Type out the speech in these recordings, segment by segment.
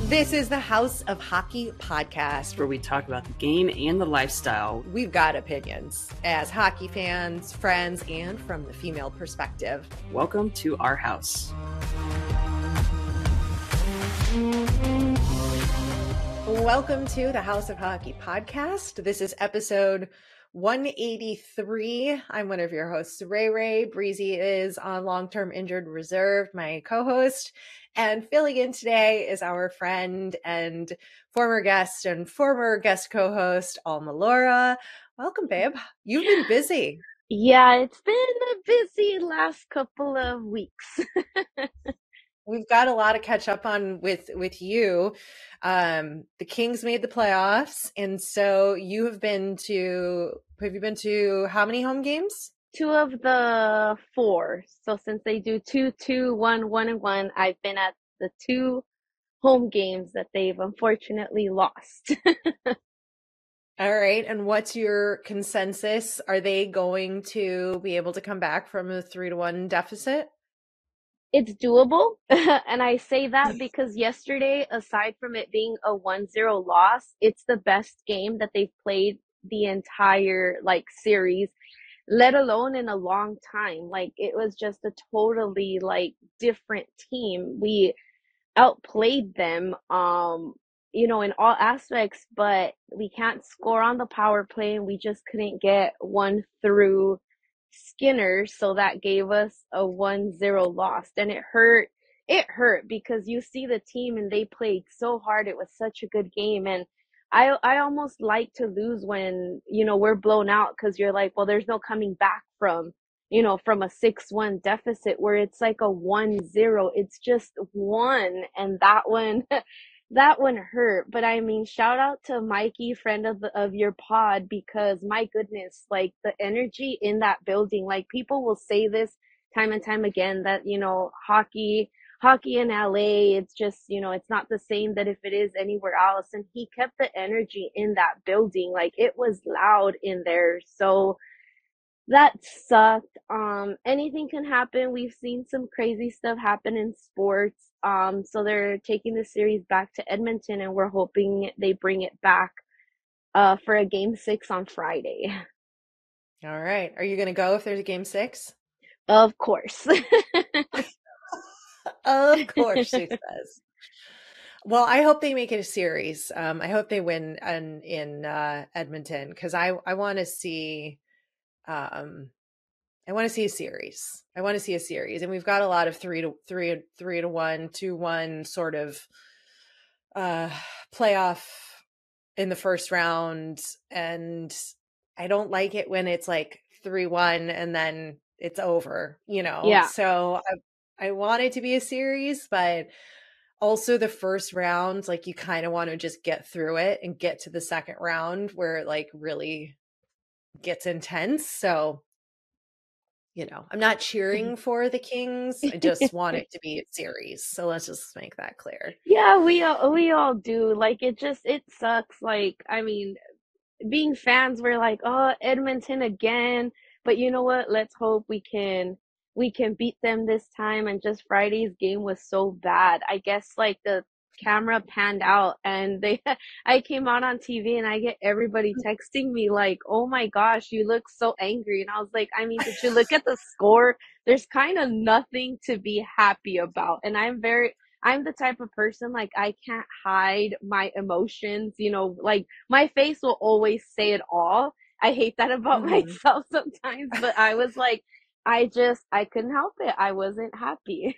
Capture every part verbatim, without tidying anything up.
This is the House of Hockey podcast, where we talk about the game and the lifestyle. We've got opinions as hockey fans, friends, and from the female perspective. Welcome to our house. Welcome to the House of Hockey podcast. This is episode one eighty-three. I'm one of your hosts, Ray Ray. Breezy is on long-term injured reserve, my co-host. And filling in today is our friend and former guest and former guest co-host, Alma Laura. Welcome, babe. You've been busy. Yeah, it's been a busy last couple of weeks. We've got a lot to catch up on with, with you. Um, the Kings made the playoffs, and so you have been to, have you been to how many home games? Two of the four. So since they do two, two, one, one, and one, I've been at the two home games that they've unfortunately lost. All right. And what's your consensus? Are they going to be able to come back from a three to one deficit? It's doable. And I say that because yesterday, aside from it being a one zero loss, it's the best game that they've played the entire like series, let alone in a long time. Like, it was just a totally like different team. We outplayed them, um, you know, in all aspects, but we can't score on the power play, and we just couldn't get one through Skinner. So that gave us a one zero loss, and it hurt. It hurt because you see the team and they played so hard. It was such a good game. And I I almost like to lose when, you know, we're blown out, because you're like, well, there's no coming back from, you know, from a six one deficit where it's like a one zero. It's just one. And that one, that one hurt. But I mean, shout out to Mikey, friend of the, of your pod, because my goodness, like the energy in that building, like people will say this time and time again that, you know, hockey, hockey in L A, it's just, you know, it's not the same that if it is anywhere else. And he kept the energy in that building. Like, it was loud in there. So that sucked. Um, anything can happen. We've seen some crazy stuff happen in sports. Um, so they're taking the series back to Edmonton, and we're hoping they bring it back uh, for a game six on Friday. All right. Are you going to go if there's a game six? Of course. Of course, she says. Well, I hope they make it a series. Um, I hope they win in, in uh, Edmonton, because I, I want to see, um, I want to see a series. I want to see a series, and we've got a lot of three to three, three to one, two one sort of uh, playoff in the first round, and I don't like it when it's like three one and then it's over. You know, yeah. So I. I want it to be a series, but also the first round, like, you kind of want to just get through it and get to the second round where it like really gets intense. So, you know, I'm not cheering for the Kings. I just want it to be a series. So let's just make that clear. Yeah, we all, we all do. Like, it just, it sucks. Like, I mean, being fans, we're like, oh, Edmonton again. But you know what? Let's hope we can we can beat them this time. And just Friday's game was so bad. I guess like the camera panned out, and they I came out on T V, and I get everybody texting me like, oh my gosh, you look so angry. And I was like, I mean, did you look at the score? There's kind of nothing to be happy about. And I'm very I'm the type of person, like, I can't hide my emotions, you know, like my face will always say it all. I hate that about mm-hmm. myself sometimes, but I was like, I just, I couldn't help it. I wasn't happy.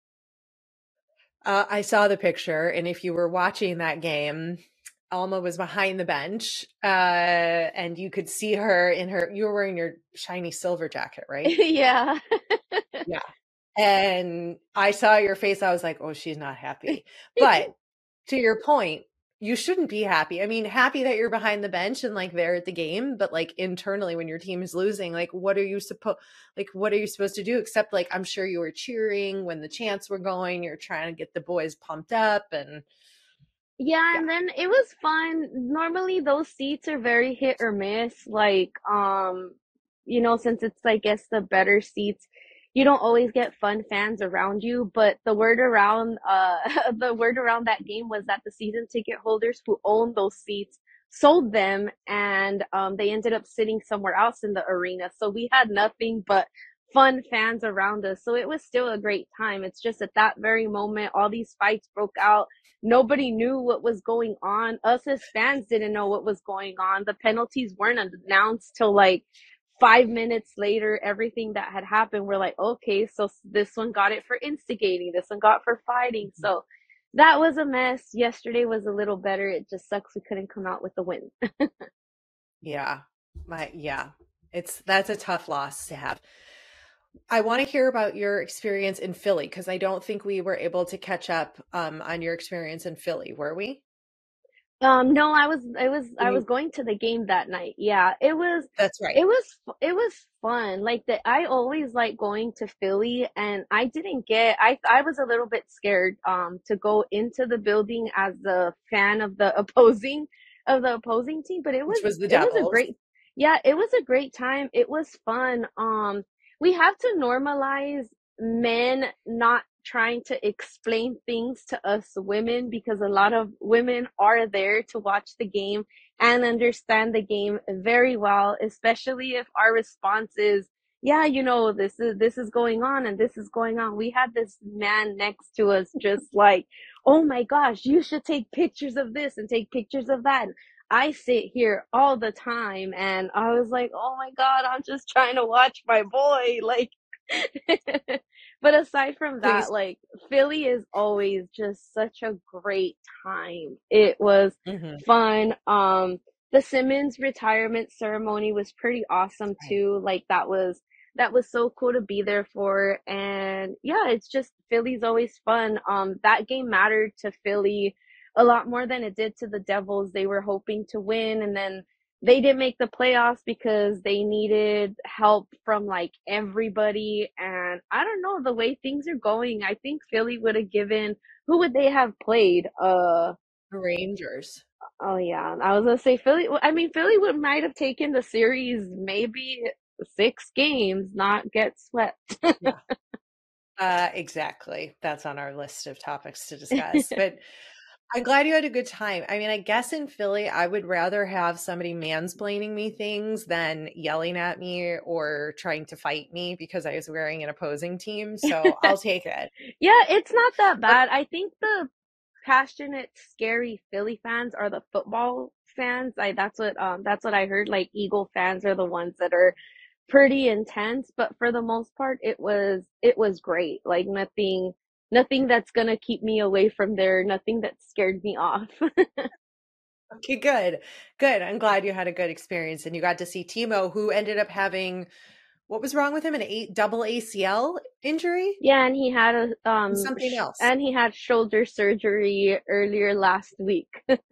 uh, I saw the picture, and if you were watching that game, Alma was behind the bench, uh, and you could see her in her, you were wearing your shiny silver jacket, right? Yeah. Yeah. And I saw your face. I was like, oh, she's not happy. But to your point, you shouldn't be happy. I mean, happy that you're behind the bench and like there at the game, but like internally when your team is losing, like what are you supposed like what are you supposed to do? Except like I'm sure you were cheering when the chants were going, you're trying to get the boys pumped up. And yeah, and yeah. Then it was fun. Normally those seats are very hit or miss. Like um, you know, since it's I guess the better seats, you don't always get fun fans around you, but the word around uh the word around that game was that the season ticket holders who owned those seats sold them, and um they ended up sitting somewhere else in the arena. So we had nothing but fun fans around us. So it was still a great time. It's just at that very moment all these fights broke out. Nobody knew what was going on. Us as fans didn't know what was going on. The penalties weren't announced till like five minutes later. Everything that had happened, we're like, okay, so this one got it for instigating, this one got for fighting. So that was a mess. Yesterday was a little better. It just sucks we couldn't come out with the win. Yeah. My yeah. It's that's a tough loss to have. I want to hear about your experience in Philly because I don't think we were able to catch up um, on your experience in Philly, were we? Um, no, I was, I was, Did I was you? going to the game that night. Yeah, it was, That's right. it was, it was fun. Like the, I always like going to Philly, and I didn't get, I, I was a little bit scared, um, to go into the building as a fan of the opposing, of the opposing team, but it Which was, was the it was a Devils. great, yeah, it was a great time. It was fun. Um, we have to normalize men not trying to explain things to us women, because a lot of women are there to watch the game and understand the game very well, especially if our response is, yeah, you know, this is this is going on and this is going on. We had this man next to us just like, oh my gosh, you should take pictures of this and take pictures of that. I sit here all the time, and I was like, oh my God, I'm just trying to watch my boy. Like, but aside from that, Please. like, Philly is always just such a great time. It was Hmm. fun. Um, the Simmons retirement ceremony was pretty awesome Right. too. Like that was that was so cool to be there for. And yeah, it's just Philly's always fun. Um, that game mattered to Philly a lot more than it did to the Devils. They were hoping to win, and then they didn't make the playoffs because they needed help from like everybody. And I don't know, the way things are going, I think Philly would have given, who would they have played? Uh Rangers. oh yeah, I was gonna say Philly. I mean, Philly would might have taken the series maybe six games, not get swept. Yeah. Uh, exactly. That's on our list of topics to discuss. But I'm glad you had a good time. I mean, I guess in Philly, I would rather have somebody mansplaining me things than yelling at me or trying to fight me because I was wearing an opposing team. So I'll take it. Yeah, it's not that But bad. I think the passionate, scary Philly fans are the football fans. I that's what um that's what I heard. Like Eagle fans are the ones that are pretty intense, but for the most part it was it was great. Like nothing nothing that's gonna keep me away from there, nothing that scared me off. okay, good. Good. I'm glad you had a good experience and you got to see Timo, who ended up having what was wrong with him? An eight double A C L injury Yeah, and he had a and um something sh- else. and he had shoulder surgery earlier last week.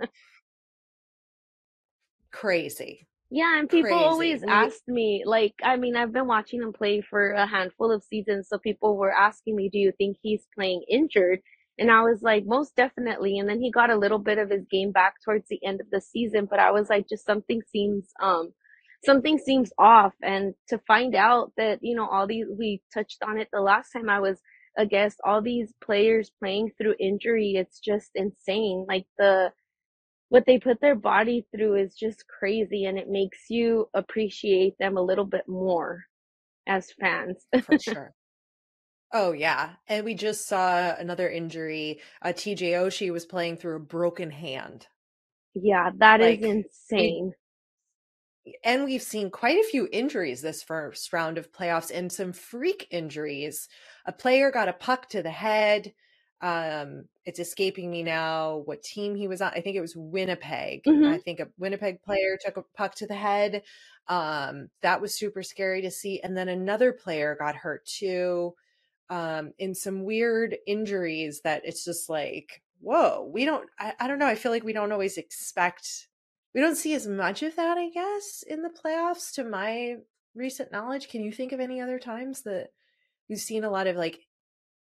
Crazy. Yeah, and people Crazy. always We asked me, like, I mean, I've been watching him play for a handful of seasons, so people were asking me, do you think he's playing injured? And I was like, most definitely. And then he got a little bit of his game back towards the end of the season, but I was like, just something seems, um, something seems off. And to find out that, you know, all these, we touched on it the last time I was a guest, all these players playing through injury, it's just insane. Like the, what they put their body through is just crazy, and it makes you appreciate them a little bit more as fans. for sure. Oh yeah, and we just saw another injury. Uh, T J Oshie was playing through a broken hand. Yeah, that is Like we insane. and we've seen quite a few injuries this first round of playoffs and some freak injuries. A player got a puck to the head. Um, it's escaping me now what team he was on. I think it was Winnipeg. I Hmm. think a Winnipeg player took a puck to the head. Um, that was super scary to see. And then another player got hurt too, um, in some weird injuries that it's just like, whoa, we don't, I, I don't know. I feel like we don't always expect, we don't see as much of that, I guess, in the playoffs to my recent knowledge. Can you think of any other times that we've seen a lot of like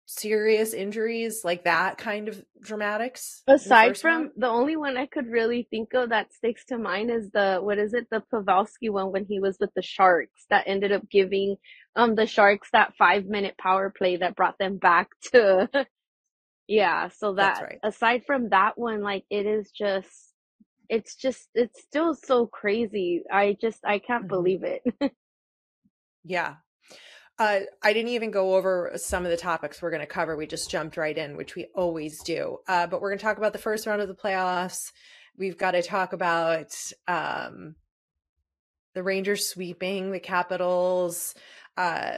serious injuries like that kind of dramatics in the Aside first from round? the only one I could really think of that sticks to mind is the what is it, the Pavelski one when he was with the Sharks that ended up giving um the Sharks that five minute power play that brought them back to yeah, so That's that right. aside from that one, like it is just it's just it's still so crazy. I just I can't Hmm. believe it. Yeah. Uh, I didn't even go over some of the topics we're going to cover. We just jumped right in, which we always do. Uh, but we're going to talk about the first round of the playoffs. We've got to talk about um, the Rangers sweeping the Capitals, uh,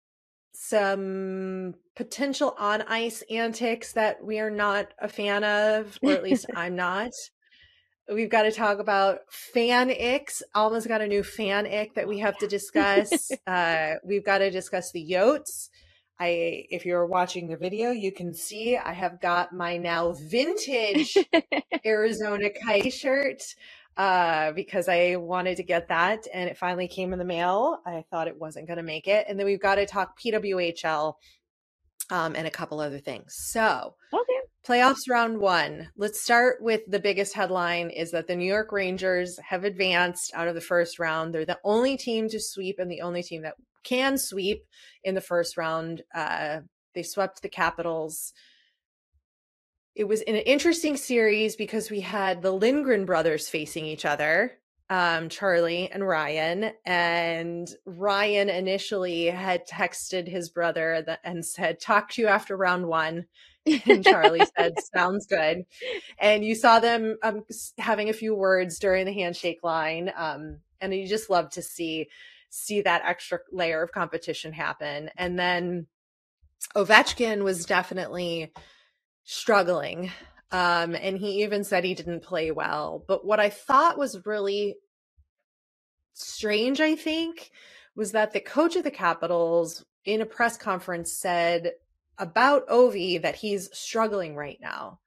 some potential on ice antics that we are not a fan of, or at least I'm not. We've got to talk about fan icks. Alma's got a new fan ick that we have to discuss. Uh, we've got to discuss the Yotes. I, if you're watching the video, you can see I have got my now vintage Arizona Kite shirt uh, because I wanted to get that and it finally came in the mail. I thought it wasn't going to make it. And then we've got to talk P W H L um, and a couple other things. So, Okay. playoffs round one. Let's start with the biggest headline is that the New York Rangers have advanced out of the first round. They're the only team to sweep and the only team that can sweep in the first round. Uh, they swept the Capitals. It was an interesting series because we had the Lindgren brothers facing each other, um, Charlie and Ryan. And Ryan initially had texted his brother that, and said, "Talk to you after round one." And Charlie said, "Sounds good." And you saw them um, having a few words during the handshake line. Um, and you just love to see see that extra layer of competition happen. And then Ovechkin was definitely struggling. Um, and he even said he didn't play well. But what I thought was really strange, I think, was that the coach of the Capitals in a press conference said about Ovi that he's struggling right now.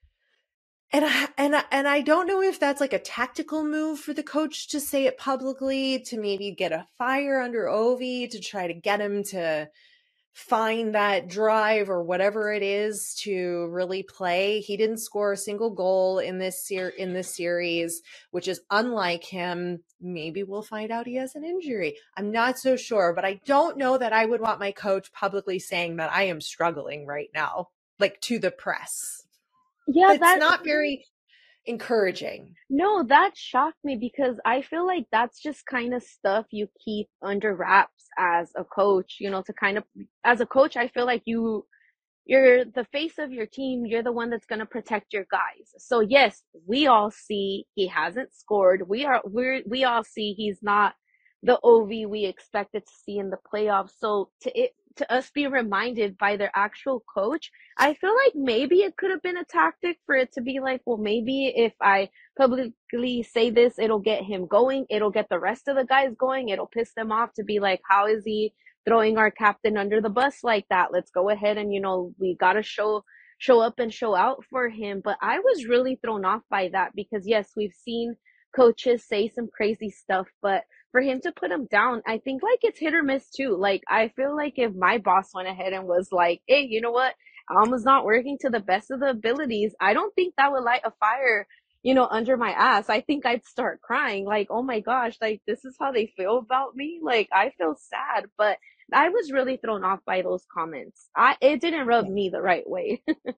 And I, and I, and I don't know if that's like a tactical move for the coach to say it publicly to maybe get a fire under Ovi to try to get him to find that drive or whatever it is to really play. He didn't score a single goal in this ser- in this series, which is unlike him. Maybe we'll find out he has an injury. I'm not so sure, but I don't know that I would want my coach publicly saying that I am struggling right now, like to the press. Yeah, That's that not very encouraging. no, that shocked me because I feel like that's just kind of stuff you keep under wraps as a coach, you know, to kind of as a coach, I feel like you you're the face of your team, you're the one that's going to protect your guys. So yes, we all see he hasn't scored. We are we're we all see he's not the O V we expected to see in the playoffs. So to it to us be reminded by their actual coach, I feel like maybe it could have been a tactic for it to be like, well, maybe if I publicly say this, it'll get him going. It'll get the rest of the guys going. It'll piss them off to be like, how is he throwing our captain under the bus like that? Let's go ahead and, you know, we got to show show up and show out for him. But I was really thrown off by that because yes, we've seen coaches say some crazy stuff, but for him to put him down, I think like it's hit or miss too. Like I feel like if my boss went ahead and was like, "Hey, you know what? Alma's not working to the best of the abilities," I don't think that would light a fire, you know, under my ass. I think I'd start crying like, "Oh my gosh, like this is how they feel about me?" Like I feel sad, but I was really thrown off by those comments. I it didn't rub Yeah. me the right way.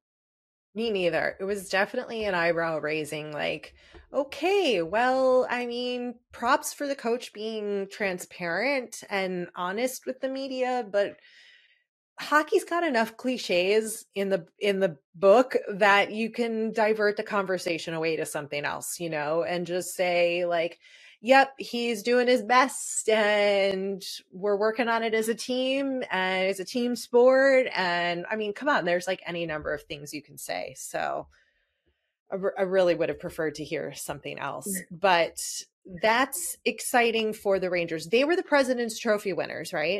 Me neither. It was definitely an eyebrow raising, like, okay, well, I mean, props for the coach being transparent and honest with the media, but hockey's got enough cliches in the in the book that you can divert the conversation away to something else, you know, and just say like, yep, he's doing his best and we're working on it as a team and it's a team sport. And I mean, come on, there's like any number of things you can say. So I, I really would have preferred to hear something else, but that's exciting for the Rangers. They were the President's Trophy winners, right?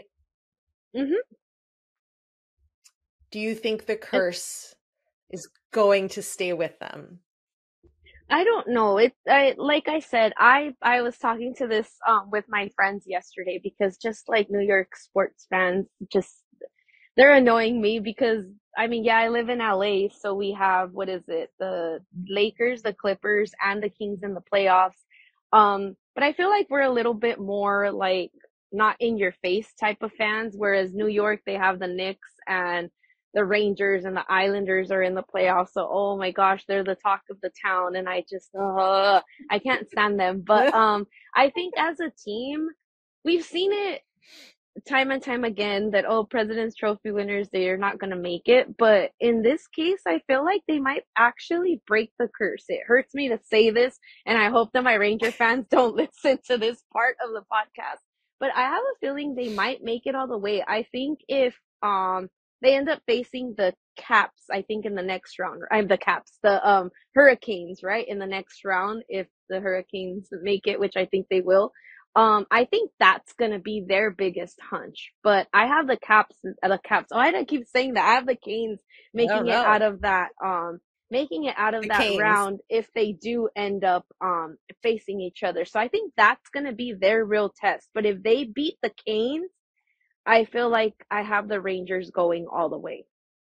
hmm Do you think the And curse is going to stay with them? I don't know. It I like I said, I I was talking to this um with my friends yesterday because just like New York sports fans, just they're annoying me because I mean, yeah, I live in L A, so we have what is it? The Lakers, the Clippers, and the Kings in the playoffs. Um, but I feel like we're a little bit more like not in your face type of fans, whereas New York, they have the Knicks and the Rangers and the Islanders are in the playoffs. So, oh my gosh, they're the talk of the town, and I just, uh, I can't stand them. But um, I think as a team, we've seen it time and time again that oh, President's Trophy winners, they're not going to make it, but in this case I feel like they might actually break the curse. It hurts me to say this, and I hope that my Ranger fans don't listen to this part of the podcast, but I have a feeling they might make it all the way. I think if um they end up facing the Caps, I think in the next round, I'm the Caps, the um Hurricanes, right, in the next round, if the Hurricanes make it, which I think they will. Um, I think that's gonna be their biggest hunch. But I have the Caps, uh, the Caps. Oh, I don't keep saying that. I have the Canes I don't making it out know. of that, um, making it out of The that Canes. round if they do end up um facing each other. So I think that's gonna be their real test. But if they beat the Canes, I feel like I have the Rangers going all the way.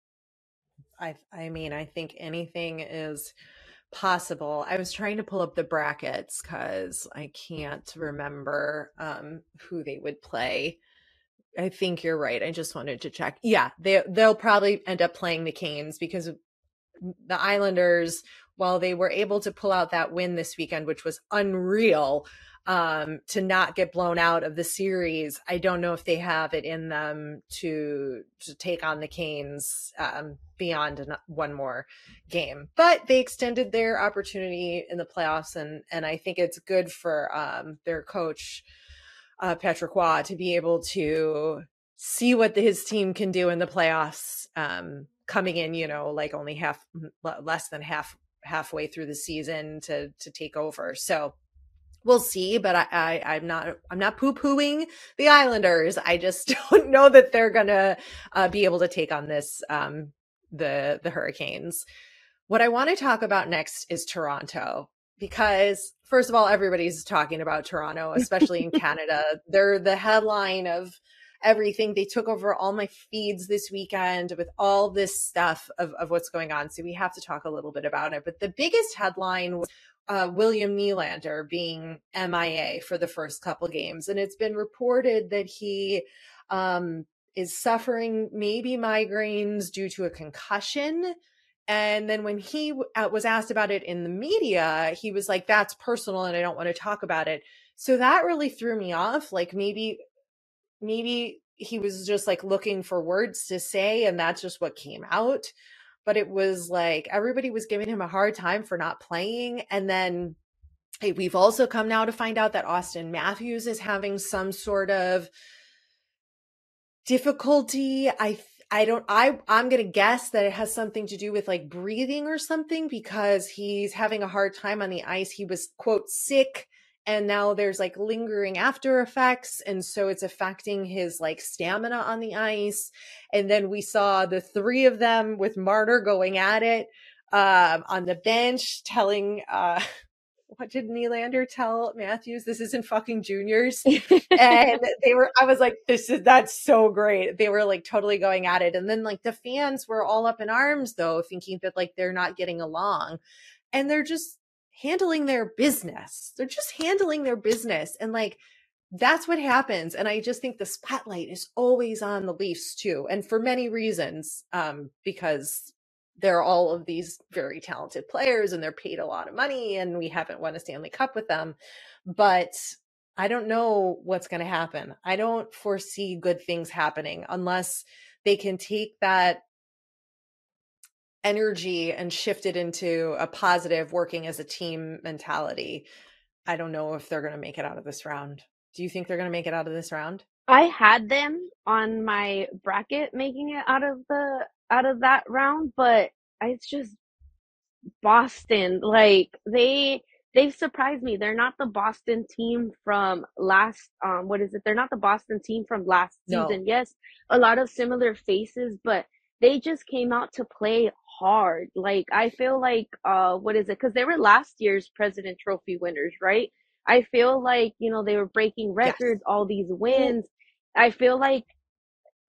I I mean, I think anything is possible. I was trying to pull up the brackets because I can't remember um, who they would play. I think you're right. I just wanted to check. Yeah, they they'll probably end up playing the Canes because the Islanders, while they were able to pull out that win this weekend, which was unreal, um, to not get blown out of the series, I don't know if they have it in them to to take on the Canes um, beyond an, one more game. But they extended their opportunity in the playoffs, and and I think it's good for um, their coach uh, Patrick Waugh to be able to see what the, his team can do in the playoffs. Um, coming in, you know, like only half, less than half, halfway through the season to to take over. So we'll see. But I, I I'm not I'm not poo pooing the Islanders. I just don't know that they're gonna uh, be able to take on this um, the the Hurricanes. What I want to talk about next is Toronto. Because first of all, everybody's talking about Toronto, especially in Canada. They're the headline of everything. They took over all my feeds this weekend with all this stuff of, of what's going on. So we have to talk a little bit about it. But the biggest headline was uh, William Nylander being M I A for the first couple games. And it's been reported that he um, is suffering maybe migraines due to a concussion. And then when he uh, was asked about it in the media, he was like, that's personal and I don't want to talk about it. So that really threw me off. Like maybe, maybe he was just like looking for words to say and that's just what came out. But it was like everybody was giving him a hard time for not playing. And then hey, we've also come now to find out that Austin Matthews is having some sort of difficulty. I I don't, I, I'm going to guess that it has something to do with like breathing or something because he's having a hard time on the ice. He was, quote, sick, and now there's like lingering after effects. And so it's affecting his like stamina on the ice. And then we saw the three of them with Marner going at it um, on the bench, telling, uh, what did Nylander tell Matthews? This isn't fucking juniors. And they were, I was like, this is, that's so great. They were like totally going at it. And then like the fans were all up in arms though, thinking that like they're not getting along and they're just handling their business. They're just handling their business. And like, that's what happens. And I just think the spotlight is always on the Leafs too. And for many reasons, um, because they're all of these very talented players and they're paid a lot of money and we haven't won a Stanley Cup with them. But I don't know what's going to happen. I don't foresee good things happening unless they can take that energy and shift it into a positive working as a team mentality. I don't know if they're going to make it out of this round. Do you think they're going to make it out of this round? I had them on my bracket making it out of the out of that round, but it's just Boston. Like they they've surprised me. They're not the Boston team from last um what is it? They're not the Boston team from last No. season. Yes, a lot of similar faces, but they just came out to play hard. Like I feel like uh what is it? Because they were last year's President Trophy winners, right? I feel like, you know, they were breaking Yes. records, all these wins. I feel like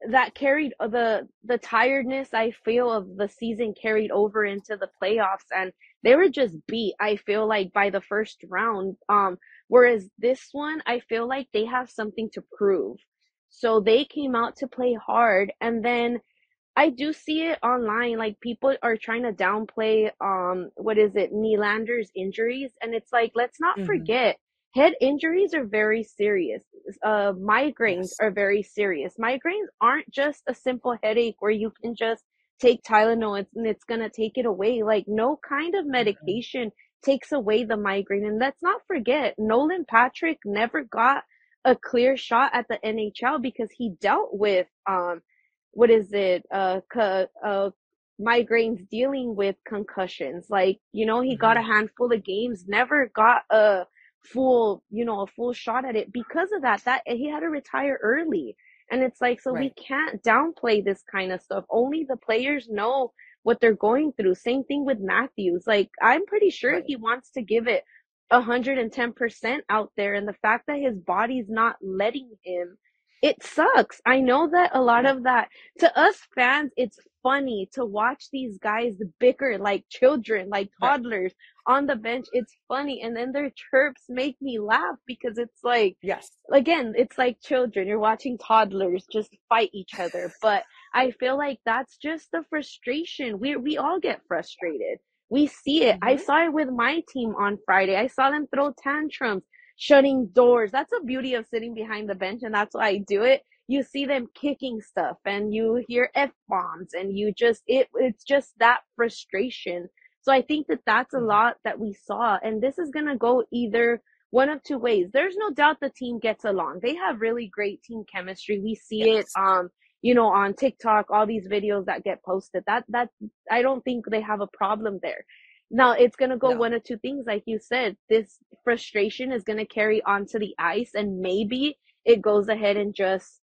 that carried the the tiredness I feel of the season carried over into the playoffs, and they were just beat, I feel like, by the first round. Um whereas this one, I feel like they have something to prove. So they came out to play hard, and then I do see it online. Like, people are trying to downplay um what is it, Nylander's injuries, and it's like, let's not Mhm. forget, head injuries are very serious. Uh, migraines Yes. are very serious. Migraines aren't just a simple headache where you can just take Tylenol and and it's gonna take it away. Like, no kind of Mhm. medication takes away the migraine. And let's not forget, Nolan Patrick never got a clear shot at the N H L because he dealt with um what is it, uh, co- uh, migraines, dealing with concussions. Like, you know, he got a Mhm. handful of games, never got a full, you know, a full shot at it. Because of that, that he had to retire early. And it's like, so we Right. can't downplay this kind of stuff. Only the players know what they're going through. Same thing with Matthews. Like, I'm pretty sure Right. he wants to give it one hundred ten percent out there. And the fact that his body's not letting him, it sucks. I know that a lot Yeah. of that, to us fans, it's funny to watch these guys bicker like children, like Right. toddlers on the bench. It's funny. And then their chirps make me laugh because it's like, Yes. again, it's like children. You're watching toddlers just fight each other. But I feel like that's just the frustration. We we all get frustrated. We see it. I Mhm. saw it with my team on Friday. I saw them throw tantrums, shutting doors. That's the beauty of sitting behind the bench, and that's why I do it. You see them kicking stuff, and you hear F bombs, and you just it it's just that frustration. So I think that that's a Mhm. lot that we saw, and this is gonna go either one of two ways. There's no doubt the team gets along. They have really great team chemistry. We see it, Yes. um, you know, on TikTok, all these videos that get posted. That that I don't think they have a problem there. Now it's gonna go No. one of two things, like you said. This frustration is gonna carry onto the ice, and maybe it goes ahead and just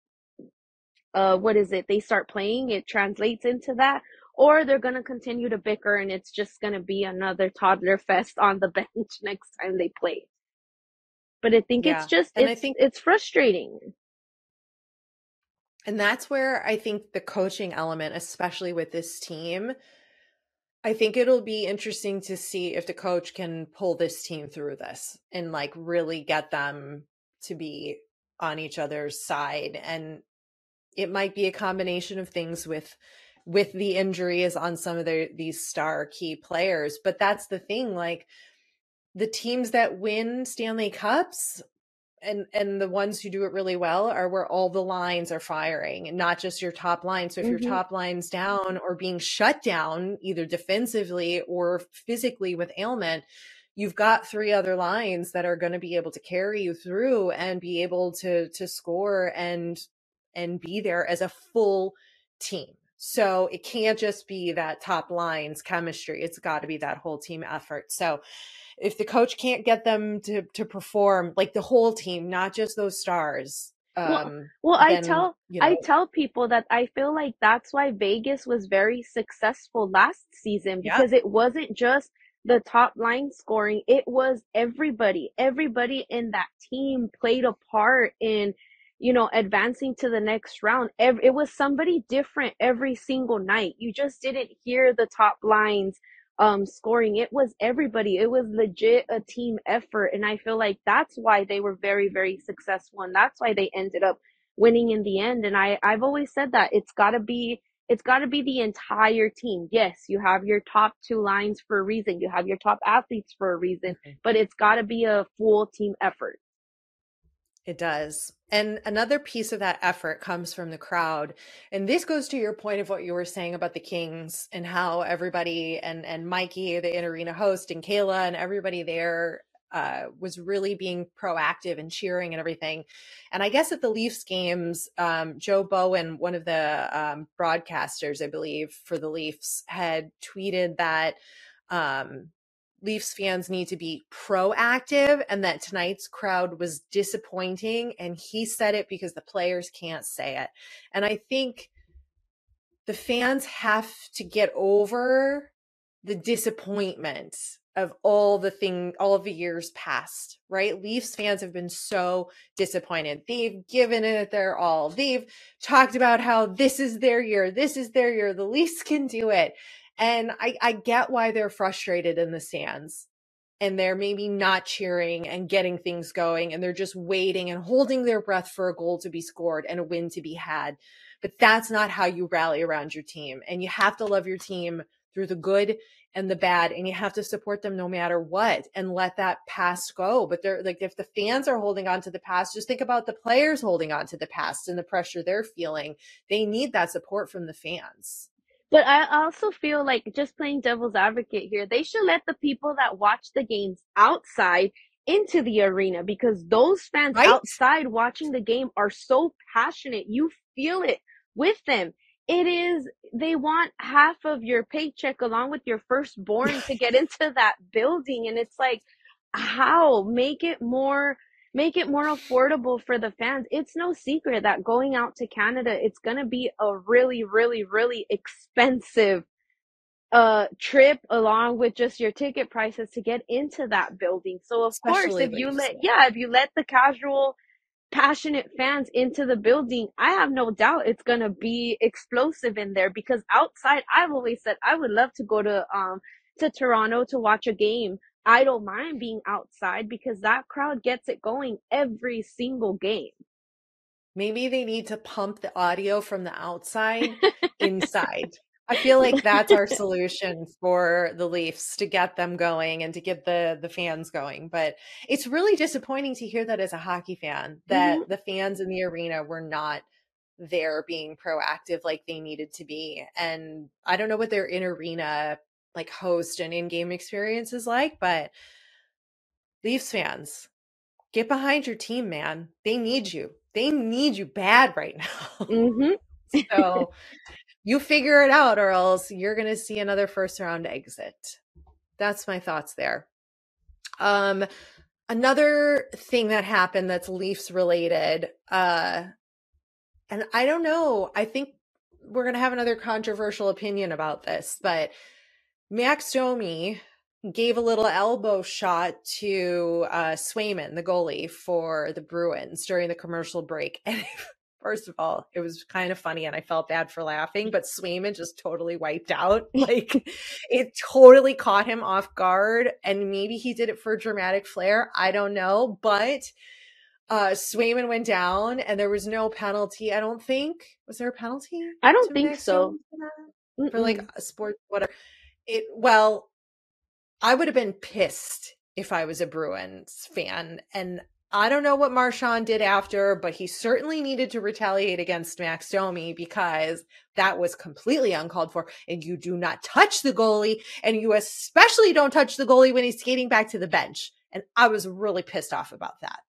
uh what is it? They start playing, it translates into that, or they're gonna continue to bicker, and it's just gonna be another toddler fest on the bench next time they play. But I think it's Yeah. just And I it's think it's frustrating. and that's where I think the coaching element, especially with this team, I think it'll be interesting to see if the coach can pull this team through this and like really get them to be on each other's side. And it might be a combination of things with with the injuries on some of their these star key players. But that's the thing, like the teams that win Stanley Cups and and the ones who do it really well are where all the lines are firing and not just your top line. So if your Mhm. top line's down or being shut down either defensively or physically with ailment, you've got three other lines that are going to be able to carry you through and be able to to score and and be there as a full team. So it can't just be that top line's chemistry. It's got to be that whole team effort. So if the coach can't get them to to perform, like the whole team, not just those stars, Well, um, well, I then tell you I know, tell people that I feel like that's why Vegas was very successful last season, yeah, because it wasn't just the top line scoring, it was everybody. Everybody in that team played a part in, you know, advancing to the next round. Ev- It was somebody different every single night. You just didn't hear the top lines um scoring. It was everybody. It was legit a team effort, and I feel like that's why they were very very successful, and that's why they ended up winning in the end. And i i've always said that it's got to be it's got to be the entire team. Yes, you have your top two lines for a reason, you have your top athletes for a reason, mhm, but it's got to be a full team effort. it does. And another piece of that effort comes from the crowd. And this goes to your point of what you were saying about the Kings and how everybody and and Mikey, the in arena host, and Kayla and everybody there uh, was really being proactive and cheering and everything. And I guess at the Leafs games, um, Joe Bowen, one of the um, broadcasters, I believe, for the Leafs, had tweeted that um, Leafs fans need to be proactive and that tonight's crowd was disappointing. And he said it because the players can't say it. And I think the fans have to get over the disappointment of all the thing, all of the years past, right? Leafs fans have been so disappointed. They've given it their all. They've talked about how this is their year. This is their year. The Leafs can do it. And I, I get why they're frustrated in the stands, and they're maybe not cheering and getting things going. And they're just waiting and holding their breath for a goal to be scored and a win to be had. But that's not how you rally around your team. And you have to love your team through the good and the bad, and you have to support them no matter what and let that past go. But they're like, if the fans are holding on to the past, just think about the players holding on to the past and the pressure they're feeling. They need that support from the fans. But I also feel like, just playing devil's advocate here, they should let the people that watch the games outside into the arena, because those fans Right? outside watching the game are so passionate. You feel it with them. It is, they want half of your paycheck along with your firstborn to get into that building. And it's like, how? Make it more, make it more affordable for the fans. It's no secret that going out to Canada, it's going to be a really, really, really expensive uh trip, along with just your ticket prices to get into that building. So of course, Especially if you Leafs. let, yeah, if you let the casual passionate fans into the building, I have no doubt it's going to be explosive in there. Because outside, I've always said I would love to go to um to Toronto to watch a game. I don't mind being outside because that crowd gets it going every single game. Maybe they need to pump the audio from the outside inside. I feel like that's our solution for the Leafs, to get them going and to get the the fans going. But it's really disappointing to hear that as a hockey fan, that Mm-hmm. the fans in the arena were not there being proactive like they needed to be. And I don't know what their in arena like host and in-game experience is like, but Leafs fans, get behind your team, man. They need you. They need you bad right now. Mm-hmm. So you figure it out, or else you're going to see another first round exit. That's my thoughts there. Um, another thing that happened that's Leafs related, uh, and I don't know, I think we're going to have another controversial opinion about this, but Max Domi gave a little elbow shot to uh, Swayman, the goalie for the Bruins, during the commercial break. And first of all, it was kind of funny and I felt bad for laughing, but Swayman just totally wiped out. Like, it totally caught him off guard, and maybe he did it for dramatic flair. I don't know, but uh, Swayman went down and there was no penalty. I don't think. Was there a penalty I don't to think Max Domi so. for that? For like Mm-mm. a sport, whatever. It, well, I would have been pissed if I was a Bruins fan. And I don't know what Marchand did after, but he certainly needed to retaliate against Max Domi, because that was completely uncalled for. And you do not touch the goalie, and you especially don't touch the goalie when he's skating back to the bench. And I was really pissed off about that.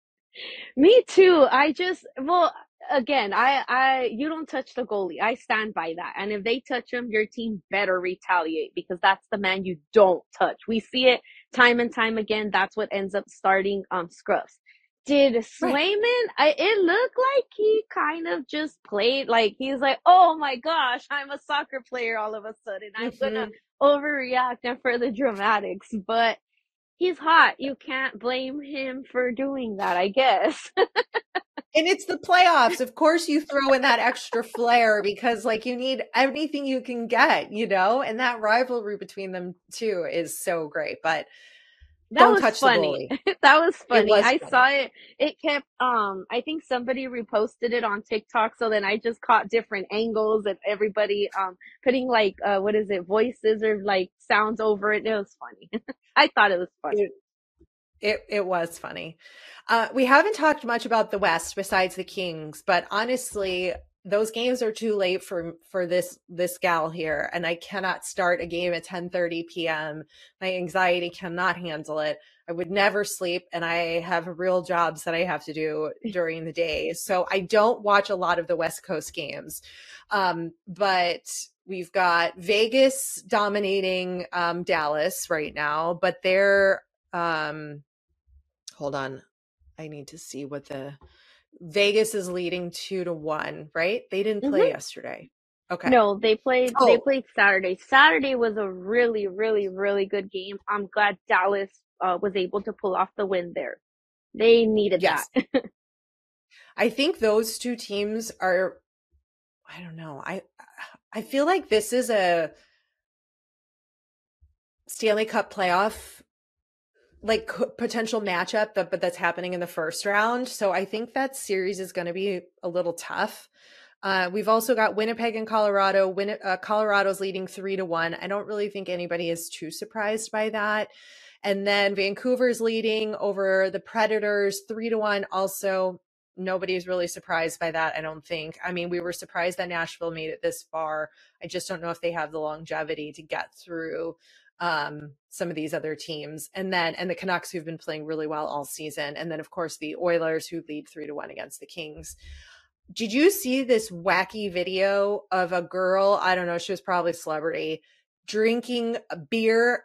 Me too. I just, well, again, I, I, you don't touch the goalie. I stand by that. And if they touch him, your team better retaliate, because that's the man you don't touch. We see it time and time again. That's what ends up starting um scruffs. Did Right. Swayman? I, it looked like he kind of just played like he's like, oh my gosh, I'm a soccer player all of a sudden. I'm gonna Mm-hmm. overreact and for the dramatics, but he's hot. You can't blame him for doing that, I guess. And it's the playoffs. Of course, you throw in that extra flair, because, like, you need anything you can get, you know? And that rivalry between them two is so great. But That don't was touch the funny. goalie. That was It funny. was I funny. saw it. It kept, um, I think somebody reposted it on TikTok. So then I just caught different angles and everybody, um, putting like, uh, what is it, voices or like sounds over it. It was funny. I thought it was funny. It, it, it was funny. Uh, we haven't talked much about the West besides the Kings, but honestly, those games are too late for for this this gal here, and I cannot start a game at ten thirty p.m. My anxiety cannot handle it. I would never sleep, and I have real jobs that I have to do during the day, so I don't watch a lot of the West Coast games. Um, but we've got Vegas dominating um, Dallas right now, but they're um, hold on. I need to see what the Vegas is leading two to one, right? They didn't play Mm-hmm. yesterday. Okay. No, they played they Oh, played Saturday. Saturday was a really, really, really good game. I'm glad Dallas uh, was able to pull off the win there. They needed that. yes. I think those two teams are, I don't know. I I feel like this is a Stanley Cup playoff like potential matchup that but that's happening in the first round. So I think that series is going to be a little tough. Uh, we've also got Winnipeg and Colorado. Win- uh, Colorado's leading three to one. I don't really think anybody is too surprised by that. And then Vancouver's leading over the Predators three to one. Also, nobody's really surprised by that, I don't think. I mean, we were surprised that Nashville made it this far. I just don't know if they have the longevity to get through um some of these other teams, and then and the Canucks, who've been playing really well all season, and then of course the Oilers, who lead three to one against the Kings. Did you see this wacky video of a girl, I don't know, she was probably a celebrity, drinking a beer?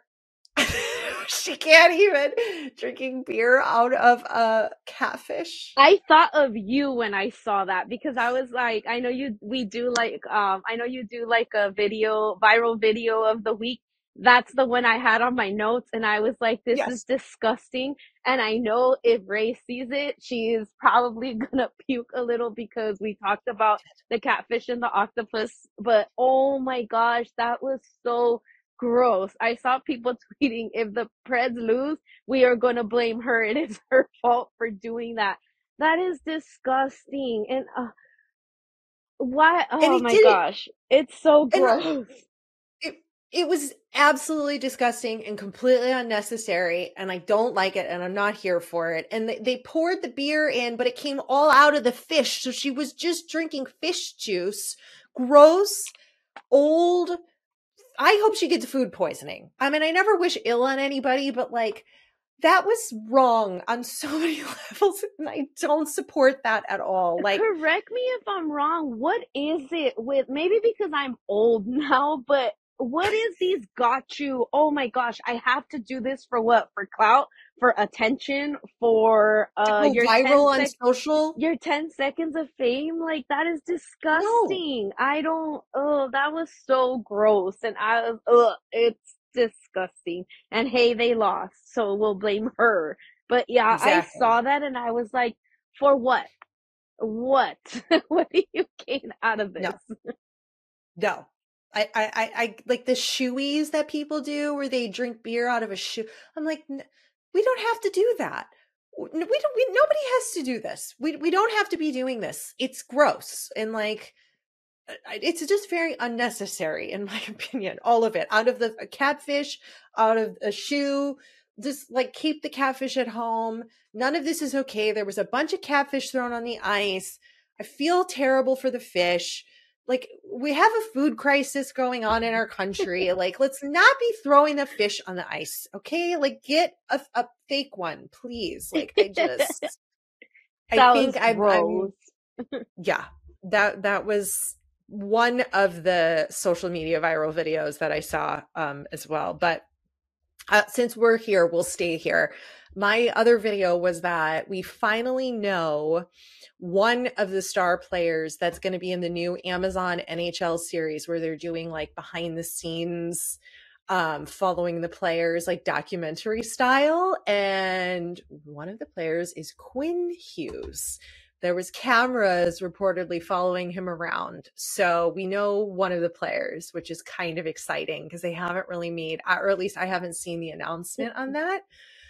She can't even, drinking beer out of a catfish. I thought of you when I saw that because I was like, I know you, we do like, um, I know you do like a video, viral video of the week. That's the one I had on my notes, and I was like, this is Yes. disgusting. And I know if Ray sees it, she's probably gonna puke a little because we talked about the catfish and the octopus. But oh my gosh, that was so gross. I saw people tweeting, if the Preds lose, we are gonna blame her and it's her fault for doing that. That is disgusting. And uh, why? And Oh it my didn't, gosh. It's so and gross. it it was absolutely disgusting and completely unnecessary, and I don't like it, and I'm not here for it. And they, they poured the beer in, but it came all out of the fish, so she was just drinking fish juice. Gross, old. I hope she gets food poisoning. I mean, I never wish ill on anybody, but like, that was wrong on so many levels, and I don't support that at all. Like, Correct me if I'm wrong. What is it with, maybe because I'm old now, but what is these got you? Oh my gosh, I have to do this for what? For clout, for attention, for to uh go your ten viral on sec social? your ten seconds of fame. Like, that is No. disgusting. I don't, oh, that was so gross. And I was, ugh, it's disgusting. And hey, they lost, so we'll blame her. But yeah, I Exactly. saw that and I was like, for what? What? What do you gain out of No. this? No. I, I, I, I like the shoeies that people do where they drink beer out of a shoe. I'm like, we don't have to do that. We don't, we, nobody has to do this. We, we don't have to be doing this. It's gross. And like, it's just very unnecessary, in my opinion. All of it, out of the catfish, out of a shoe, just like keep the catfish at home. None of this is okay. There was a bunch of catfish thrown on the ice. I feel terrible for the fish. Like, we have a food crisis going on in our country. Like, let's not be throwing the fish on the ice. Okay. Like, get a, a fake one, please. Like, I just, I That think was I'm, gross. I'm, yeah, that, that was one of the social media viral videos that I saw um, as well. But uh, since we're here, we'll stay here. My other video was that we finally know one of the star players that's going to be in the new Amazon N H L series, where they're doing like behind the scenes, um, following the players like documentary style. And one of the players is Quinn Hughes. There was cameras reportedly following him around. So we know one of the players, which is kind of exciting because they haven't really made, or at least I haven't seen the announcement on that.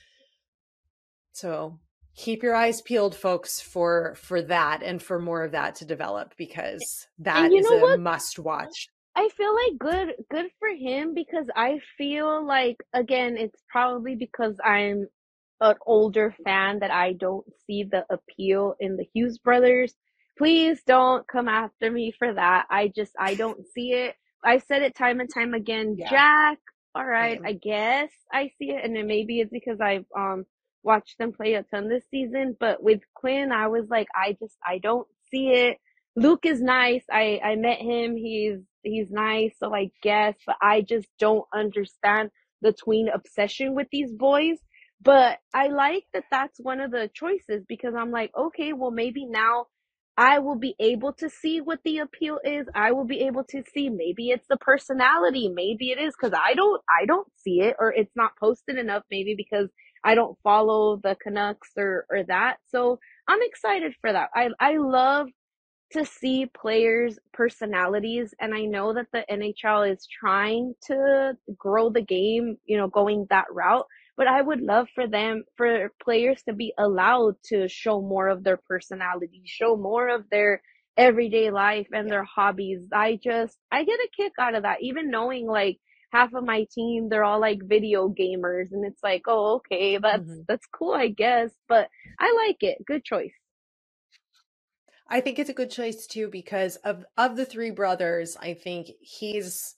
So keep your eyes peeled, folks, for for that and for more of that to develop, because And that you is know a what? must watch. I feel like good good for him because I feel like, again, it's probably because I'm an older fan that I don't see the appeal in the Hughes brothers. Please don't come after me for that. I just I don't see it. I've said it time and time again. Yeah, Jack, all right, same. I guess I see it, and then maybe it's because I've um watched them play a ton this season. But with Quinn, I was like, I just I don't see it. Luke is nice. I I met him. He's he's nice, so I guess, but I just don't understand the tween obsession with these boys. But I like that that's one of the choices because I'm like, okay, well, maybe now I will be able to see what the appeal is. I will be able to see maybe it's the personality, maybe it is because I don't I don't see it, or it's not posted enough, maybe because I don't follow the Canucks or or that. So I'm excited for that. I I love to see players' personalities, and I know that the N H L is trying to grow the game, you know, going that route. But I would love for them, for players to be allowed to show more of their personality, show more of their everyday life and Yeah. their hobbies. I just, I get a kick out of that, even knowing like half of my team, they're all like video gamers, and it's like, oh, okay, that's, Mm-hmm. that's cool, I guess, but I like it. Good choice. I think it's a good choice too, because of of the three brothers, I think he's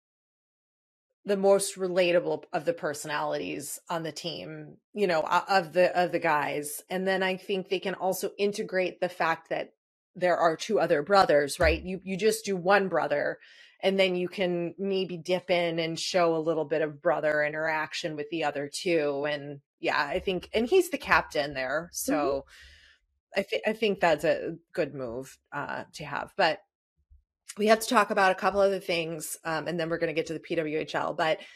the most relatable of the personalities on the team, you know, of the of the guys. And then I think they can also integrate the fact that there are two other brothers, right? You you just do one brother, and then you can maybe dip in and show a little bit of brother interaction with the other two. And yeah, I think, and he's the captain there, Mm-hmm. so I think I think that's a good move uh, to have. But we have to talk about a couple other things, um, and then we're going to get to the P W H L. But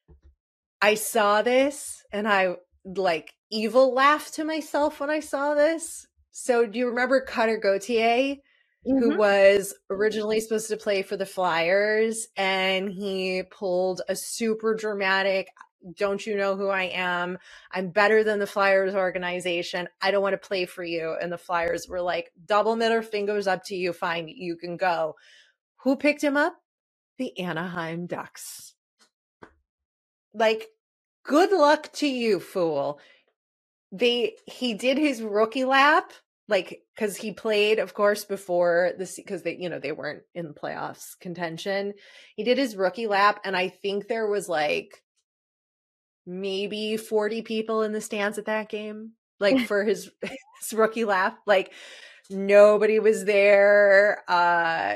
I saw this, and I like evil laughed to myself when I saw this. So do you remember Cutter Gauthier, who Mm-hmm. was originally supposed to play for the Flyers, and he pulled a super dramatic, don't you know who I am? I'm better than the Flyers organization. I don't want to play for you. And the Flyers were like, double middle fingers up to you. Fine, you can go. Who picked him up? The Anaheim Ducks. Like, good luck to you, fool. They he did his rookie lap, like, because he played, of course, before this, because they, you know, they weren't in the playoffs contention. He did his rookie lap, and I think there was like maybe forty people in the stands at that game, like for his, his rookie lap. Like, nobody was there. Uh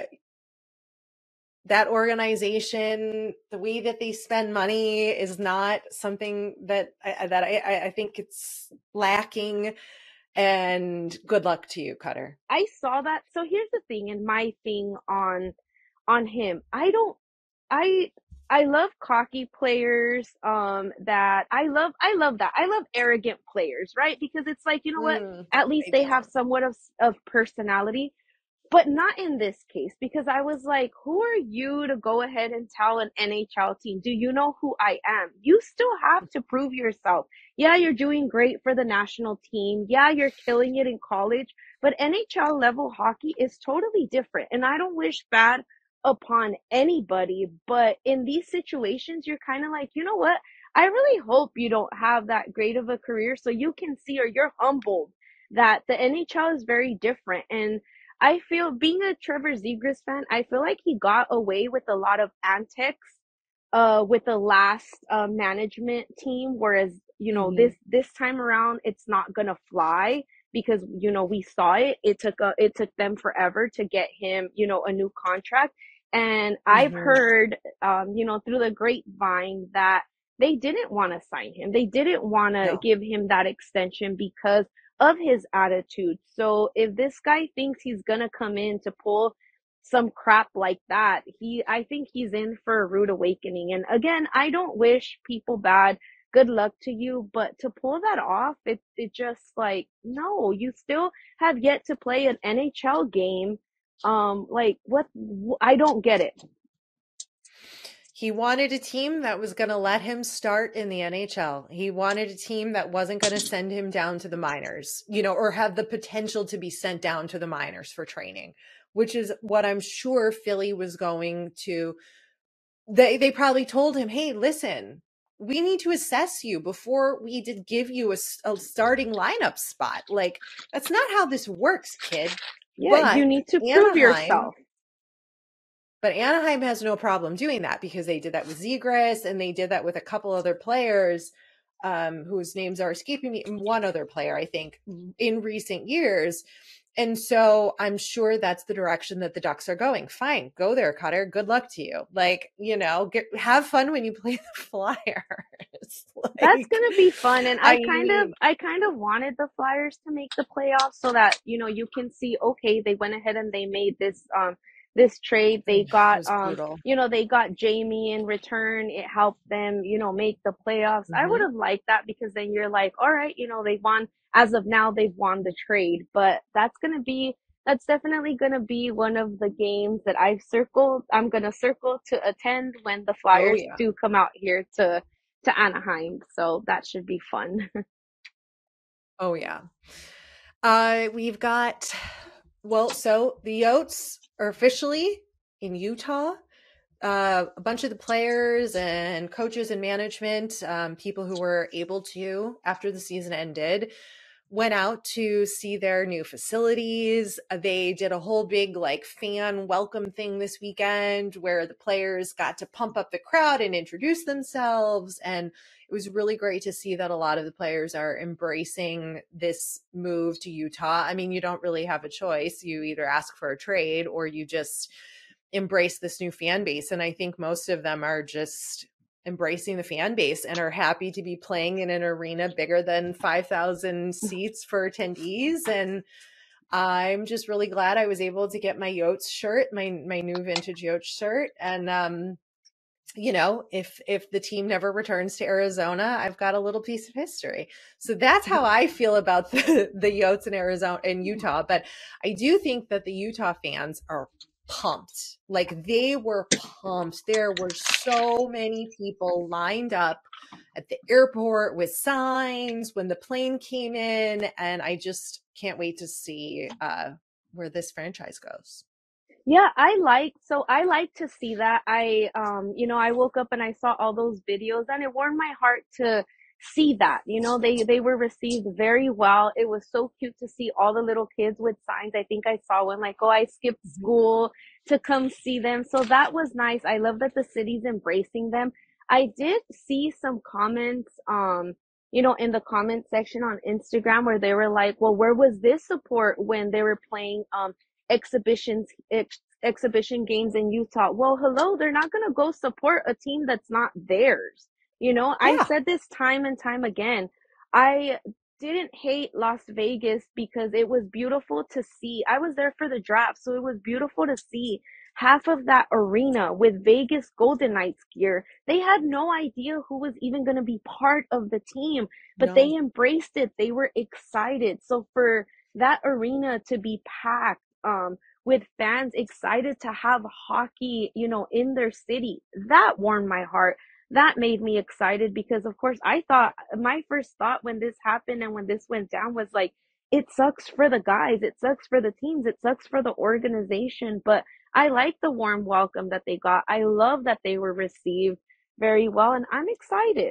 that organization, the way that they spend money is not something that I, that I, I think it's lacking. And good luck to you, Cutter. I saw that. So here's the thing, and my thing on on him. I don't I I love cocky players, um that I love I love that. I love arrogant players, right? Because it's like, you know what? Mm, At least I they have don't. somewhat of of personality. But not in this case, because I was like, who are you to go ahead and tell an N H L team, do you know who I am? You still have to prove yourself. Yeah, you're doing great for the national team. Yeah, you're killing it in college, but N H L level hockey is totally different. And I don't wish bad upon anybody, but in these situations, you're kind of like, you know what? I really hope you don't have that great of a career so you can see, or you're humbled that the N H L is very different. And I feel, being a Trevor Zegras fan, I feel like he got away with a lot of antics uh with the last uh, management team, whereas, you know, Mm-hmm. this this time around it's not gonna fly, because, you know, we saw it. It took a, it took them forever to get him, you know, a new contract. And I've Mm-hmm. heard, um, you know, through the grapevine that they didn't want to sign him. They didn't want to No. give him that extension because of his attitude. So if this guy thinks he's gonna come in to pull some crap like that, he I think he's in for a rude awakening. And again, I don't wish people bad. Good luck to you, but to pull that off, it it just like, no, you still have yet to play an N H L game. Um, like, what? I don't get it. He wanted a team that was going to let him start in the N H L. He wanted a team that wasn't going to send him down to the minors, you know, or have the potential to be sent down to the minors for training, which is what I'm sure Philly was going to. They they probably told him, "Hey, listen, we need to assess you before we did give you a, a starting lineup spot. Like, that's not how this works, kid." Yeah, you But need to prove Anaheim yourself. But Anaheim has no problem doing that, because they did that with Zegras, and they did that with a couple other players um, whose names are escaping me. One other player, I think, in recent years. And so I'm sure that's the direction that the Ducks are going. Fine, go there, Cutter. Good luck to you. Like, you know, get, have fun when you play the Flyers. That's Like, gonna be fun, and I I kind of mean, I kind of wanted the Flyers to make the playoffs so that, you know, you can see, okay, they went ahead and they made this um this trade. They it got was um brutal. you know, they got Jamie in return. It helped them, you know, make the playoffs. I would Hmm. have liked that because then you're like, all right, you know, they won. As of now, they've won the trade, but that's gonna be that's definitely gonna be one of the games that I've circled. I'm gonna circle to attend when the Oh, Flyers yeah. do come out here to to Anaheim. So that should be fun. Oh, yeah. Uh, we've got, well, so the Yotes are officially in Utah. Uh, a bunch of the players and coaches and management, um, people who were able to, after the season ended, went out to see their new facilities. Uh, They did a whole big like fan welcome thing this weekend where the players got to pump up the crowd and introduce themselves. And it was really great to see that a lot of the players are embracing this move to Utah. I mean, you don't really have a choice. You either ask for a trade or you just embrace this new fan base. And I think most of them are just embracing the fan base and are happy to be playing in an arena bigger than five thousand seats for attendees. And I'm just really glad I was able to get my Yotes shirt, my my new vintage Yotes shirt. And um, you know, if if the team never returns to Arizona, I've got a little piece of history. So that's how I feel about the the Yotes in Arizona and Utah. But I do think that the Utah fans are pumped. Like they were pumped. There were so many people lined up at the airport with signs when the plane came in, and I just can't wait to see uh, where this franchise goes. Yeah, I like so I like to see that. I um you know, I woke up and I saw all those videos and it warmed my heart to see that. You know, they they were received very well. It was so cute to see all the little kids with signs. I think I saw one like, "Oh, I skipped school to come see them." So that was nice. I love that the city's embracing them. I did see some comments um you know, in the comment section on Instagram where they were like, "Well, where was this support when they were playing um exhibitions ex- exhibition games in Utah?" Well, hello, they're not going to go support a team that's not theirs. You know, I Yeah, said this time and time again. I didn't hate Las Vegas because it was beautiful to see. I was there for the draft, so it was beautiful to see half of that arena with Vegas Golden Knights gear. They had no idea who was even going to be part of the team, but they no, embraced it. They were excited. So for that arena to be packed um with fans excited to have hockey, you know, in their city, that warmed my heart. That made me excited because of course I thought my first thought when this happened and when this went down was like, it sucks for the guys, it sucks for the teams, it sucks for the organization, but I like the warm welcome that they got. I love that they were received very well and I'm excited.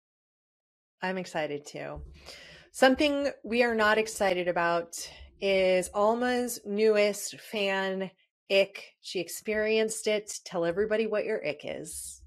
I'm excited too. Something we are not excited about is Alma's newest fan ick. She experienced it. Tell everybody what your ick is.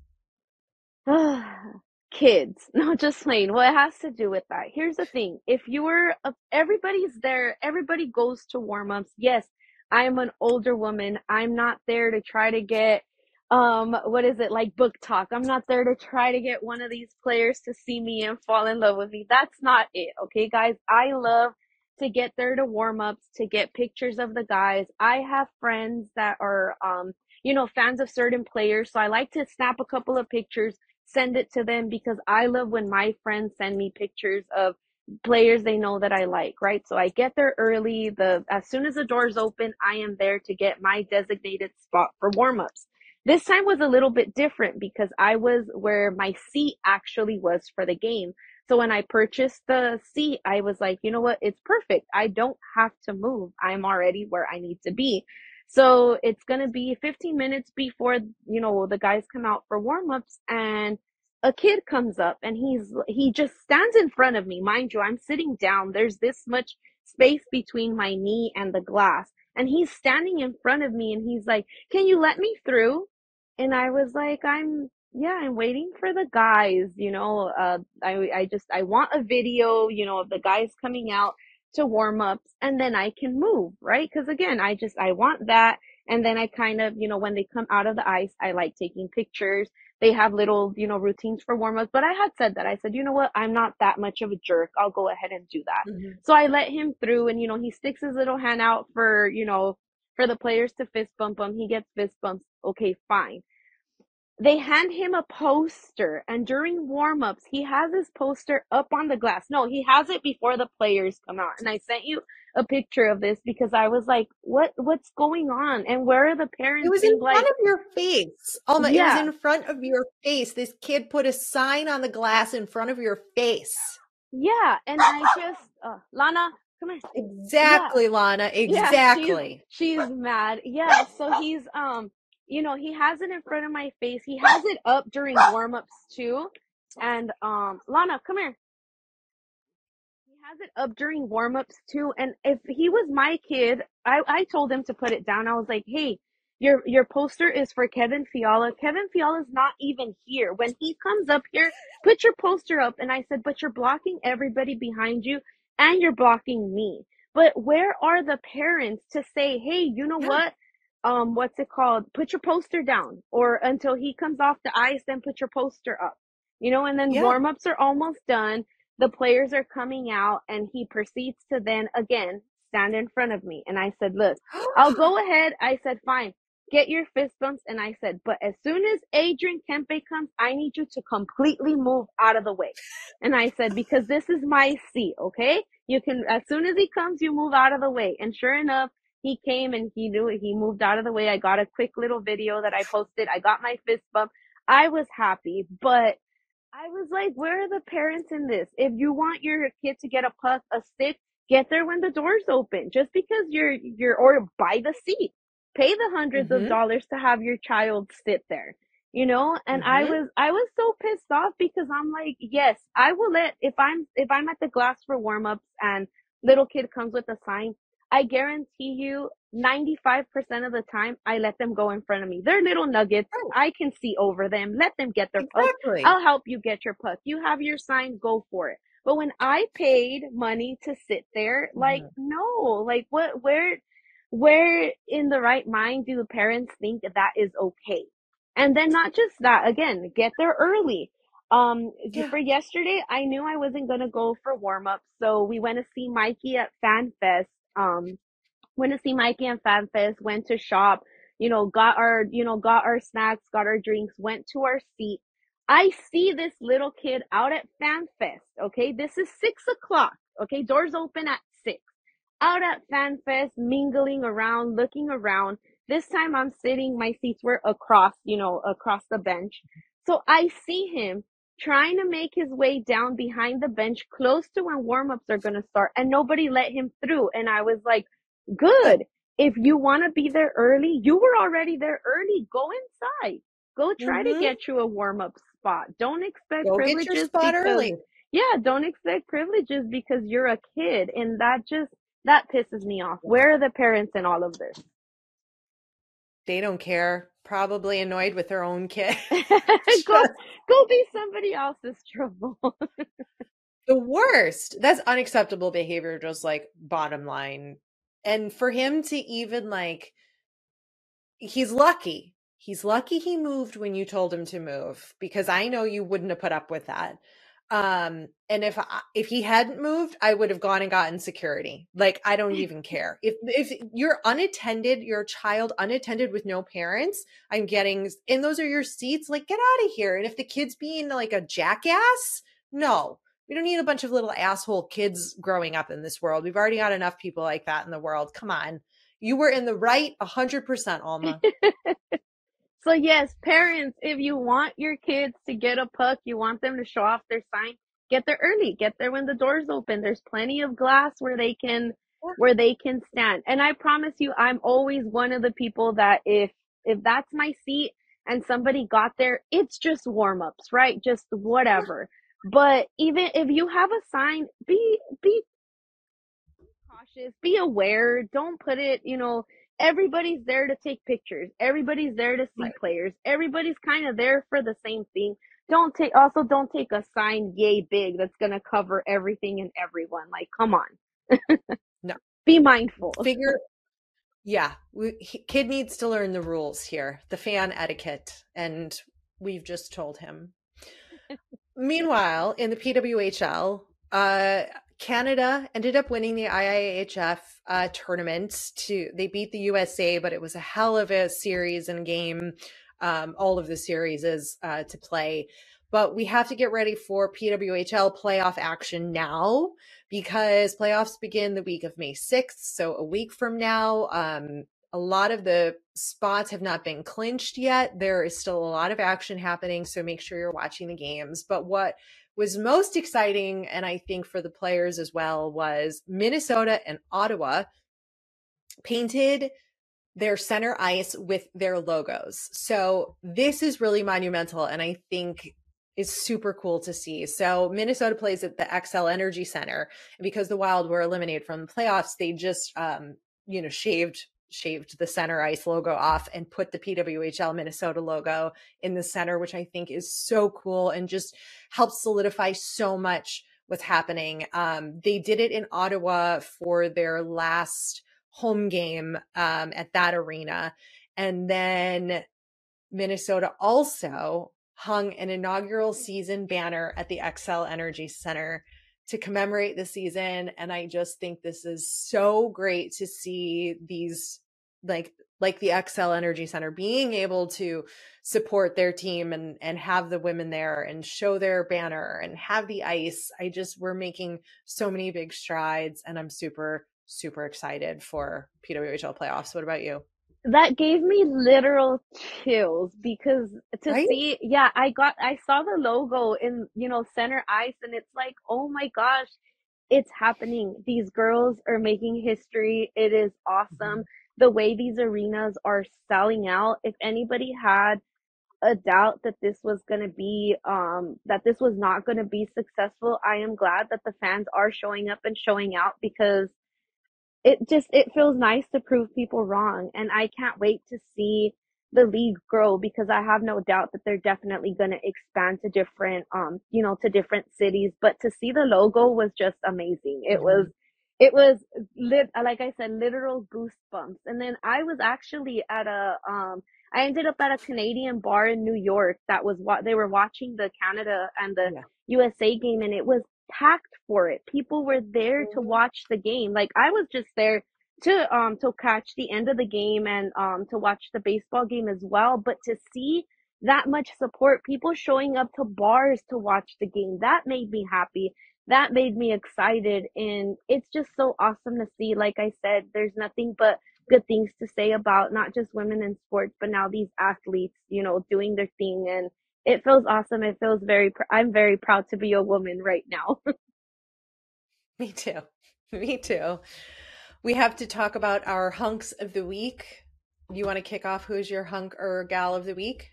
Kids. No, just plain. Well, it has to do with that. Here's the thing. If you were, a, everybody's there, everybody goes to warm-ups. Yes, I am an older woman. I'm not there to try to get, um, what is it, like book talk. I'm not there to try to get one of these players to see me and fall in love with me. That's not it. Okay, guys? I love to get there to warm-ups, to get pictures of the guys. I have friends that are, um, you know, fans of certain players. So I like to snap a couple of pictures, send it to them because I love when my friends send me pictures of players they know that I like, right? So I get there early. The as soon as the doors open, I am there to get my designated spot for warm-ups. This time was a little bit different because I was where my seat actually was for the game. So when I purchased the seat, I was like, you know what? It's perfect. I don't have to move. I'm already where I need to be. So it's going to be fifteen minutes before, you know, the guys come out for warm-ups and a kid comes up and he's he just stands in front of me. Mind you, I'm sitting down. There's this much space between my knee and the glass. And he's standing in front of me and he's like, "Can you let me through?" And I was like, "I'm yeah, I'm waiting for the guys, you know, uh I I just I want a video, you know, of the guys coming out to warm ups and then I can move, right? Because again, I just, I want that. And then I kind of, you know, when they come out of the ice, I like taking pictures. They have little, you know, routines for warm ups. But I had said that. I said, you know what? I'm not that much of a jerk. I'll go ahead and do that. Mhm. So I let him through and, you know, he sticks his little hand out for, you know, for the players to fist bump him. He gets fist bumps. Okay, fine. They hand him a poster, and during warm-ups he has his poster up on the glass. No, he has it before the players come out, and I sent you a picture of this because I was like, what what's going on, and where are the It parents was in being front like, of your face. Alma, it was yeah, in front of your face. This kid put a sign on the glass in front of your face. yeah, and I just uh, Lana, come here. Yeah, Exactly, Lana. yeah, she's Exactly. she's mad. Yeah, so he's um you know, he has it in front of my face. He has it up during warm-ups too. And um Lana, come here. He has it up during warm-ups too. And if he was my kid, I, I told him to put it down. I was like, hey, your your poster is for Kevin Fiala. Kevin Fiala's not even here. When he comes up here, put your poster up. And I said, but you're blocking everybody behind you and you're blocking me. But where are the parents to say, hey, you know Yeah. what? Um, what's it called? Put your poster down. Or until he comes off the ice, then put your poster up. You know, and then Yeah. warm-ups are almost done, the players are coming out and he proceeds to then again stand in front of me. And I said, look, I'll go ahead. I said, fine, get your fist bumps. And I said, but as soon as Adrian Kempe comes, I need you to completely move out of the way. And I said, because this is my seat, okay? You can, as soon as he comes, you move out of the way. And sure enough, he came and he knew it. He moved out of the way. I got a quick little video that I posted. I got my fist bump. I was happy, but I was like, where are the parents in this? If you want your kid to get a puck, a stick, get there when the doors open. Just because you're you're or buy the seat. Pay the hundreds of Mm-hmm. dollars to have your child sit there. You know? And I Mm-hmm. was I was so pissed off because I'm like, yes, I will let if I'm if I'm at the glass for warm-ups and little kid comes with a sign, I guarantee you ninety-five percent of the time I let them go in front of me. They're little nuggets. Right. I can see over them. Let them get their puck. Exactly. I'll help you get your puck. You have your sign, go for it. But when I paid money to sit there, like, Mhm. no, like what, where, where in the right mind do the parents think that that is okay? And then not just that, again, get there early. Um, Yeah. for yesterday, I knew I wasn't gonna go for warm up, so we went to see Mikey at Fan Fest. Um, went to see Mikey and Fan Fest, went to shop, you know, got our, you know, got our snacks, got our drinks, went to our seat. I see this little kid out at Fan Fest. Okay. This is six o'clock. Okay. Doors open at six. Out at Fan Fest, mingling around, looking around. This time I'm sitting, my seats were across, you know, across the bench. So I see him trying to make his way down behind the bench close to when warm-ups are going to start and nobody let him through. And I was like, good. If you want to be there early, you were already there early. Go inside. Go try to Mm-hmm. get you a warm up spot. Don't expect Go get your privileges spot because, early. yeah, don't expect privileges because you're a kid. And that just, that pisses me off. Where are the parents in all of this? They don't care. Probably annoyed with their own kid. go, Just go be somebody else's trouble. the worst. That's unacceptable behavior, just like bottom line. And for him to even like, he's lucky. He's lucky he moved when you told him to move because I know you wouldn't have put up with that. Um, and if I, if he hadn't moved, I would have gone and gotten security. Like I don't even care. If if you're unattended, your child unattended with no parents, I'm getting and those are your seats, like get out of here. And if the kid's being like a jackass, no. We don't need a bunch of little asshole kids growing up in this world. We've already got enough people like that in the world. Come on. You were in the right one hundred percent, Alma. So yes, parents, if you want your kids to get a puck, you want them to show off their sign, get there early, get there when the doors open. There's plenty of glass where they can, where they can stand. And I promise you, I'm always one of the people that if, if that's my seat and somebody got there, it's just warm ups, right? Just whatever. But even if you have a sign, be, be cautious, be aware, don't put it, you know, everybody's there to take pictures. Everybody's there to see Right. players. Everybody's kind of there for the same thing. Don't take, also don't take a sign yay big that's going to cover everything and everyone. Like, come on. No. Be mindful. Figure, yeah, we, he, kid needs to learn the rules here, the fan etiquette, and we've just told him. Meanwhile, in the P W H L, uh, Canada ended up winning the I I H F uh, tournament. To they beat the U S A, but it was a hell of a series and game. Um, all of the series is uh, to play, but we have to get ready for P W H L playoff action now because playoffs begin the week of May sixth. So a week from now, um, a lot of the spots have not been clinched yet. There is still a lot of action happening, so make sure you're watching the games. But what was most exciting, and I think for the players as well, was Minnesota and Ottawa painted their center ice with their logos. So this is really monumental, and I think is super cool to see. So Minnesota plays at the Xcel Energy Center, and because the Wild were eliminated from the playoffs, they just um, you know shaved shaved the center ice logo off and put the P W H L Minnesota logo in the center, which I think is so cool and just helps solidify so much what's happening. Um, they did it in Ottawa for their last home game um, at that arena. And then Minnesota also hung an inaugural season banner at the Xcel Energy Center to commemorate the season. And I just think this is so great to see these like like the Xcel Energy Center being able to support their team and and have the women there and show their banner and have the ice. I just we're making so many big strides, and I'm super super excited for P W H L playoffs. What about you? That gave me literal chills because to Right? see, yeah, I got, I saw the logo in, you know, center ice, and it's like, oh my gosh, it's happening. These girls are making history. It is awesome. The way these arenas are selling out. If anybody had a doubt that this was going to be, um, that this was not going to be successful, I am glad that the fans are showing up and showing out because it just it feels nice to prove people wrong, and I can't wait to see the league grow because I have no doubt that they're definitely going to expand to different um you know to different cities. But to see the logo was just amazing. It was Mhm. it was lit like I said, literal goosebumps. And then I was actually at a um I ended up at a Canadian bar in New York that was what they were watching the Canada and the Yeah. U S A game, and it was packed for it. People were there to Mhm. watch the game. Like I was just there to um to catch the end of the game and um to watch the baseball game as well. But to see that much support, people showing up to bars to watch the game, that made me happy. That made me excited, and it's just so awesome to see. Like I said, there's nothing but good things to say about not just women in sports, but now these athletes, you know, doing their thing, and it feels awesome. It feels very, pr- I'm very proud to be a woman right now. Me too. Me too. We have to talk about our hunks of the week. You want to kick off who's your hunk or gal of the week?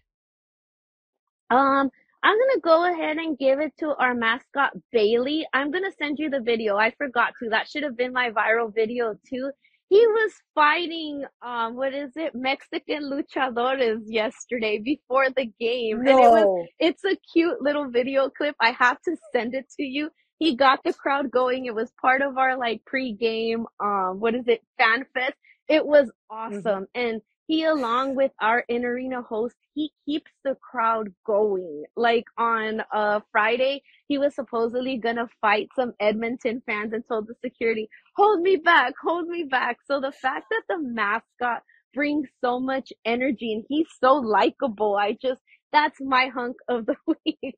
Um, I'm gonna go ahead and give it to our mascot Bailey. I'm gonna send you the video. I forgot to. That should have been my viral video too. He was fighting um what is it? Mexican luchadores yesterday before the game. And it was No. it's a cute little video clip. I have to send it to you. He got the crowd going. It was part of our like pre-game um what is it? Fan fest. It was Mhm. awesome. And he, along with our in arena host, he keeps the crowd going. Like on uh Friday, he was supposedly gonna fight some Edmonton fans and told the security, hold me back, hold me back. So the fact that the mascot brings so much energy and he's so likable, I just that's my hunk of the week.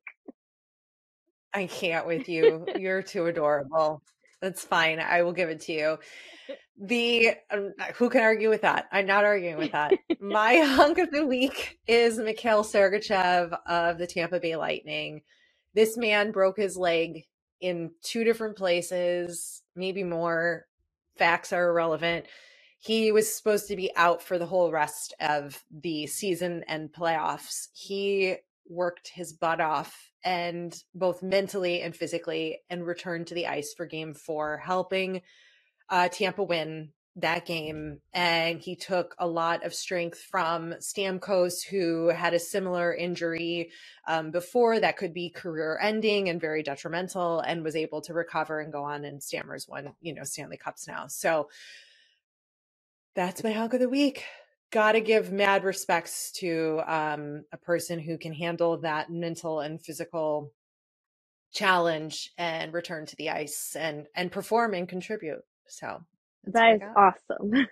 I can't with you. You're too adorable. That's fine. I will give it to you. The um, who can argue with that? I'm not arguing with that. My hunk of the week is Mikhail Sergachev of the Tampa Bay Lightning. This man broke his leg in two different places, maybe more. Facts are irrelevant. He was supposed to be out for the whole rest of the season and playoffs. He worked his butt off and both mentally and physically and returned to the ice for game four, helping uh, Tampa win that game, and he took a lot of strength from Stamkos, who had a similar injury um, before that could be career ending and very detrimental, and was able to recover and go on, and Stammer's won, you know, Stanley Cups now. So that's my hug of the week. Got to give mad respects to um, a person who can handle that mental and physical challenge and return to the ice and and perform and contribute. So that's That is awesome.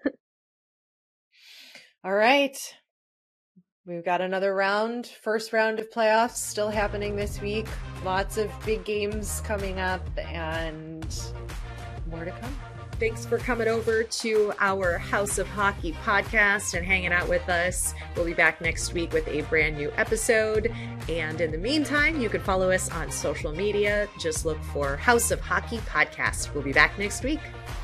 All right. We've got another round, first round of playoffs still happening this week. Lots of big games coming up and more to come. Thanks for coming over to our House of Hockey podcast and hanging out with us. We'll be back next week with a brand new episode. And in the meantime, you can follow us on social media. Just look for House of Hockey podcast. We'll be back next week.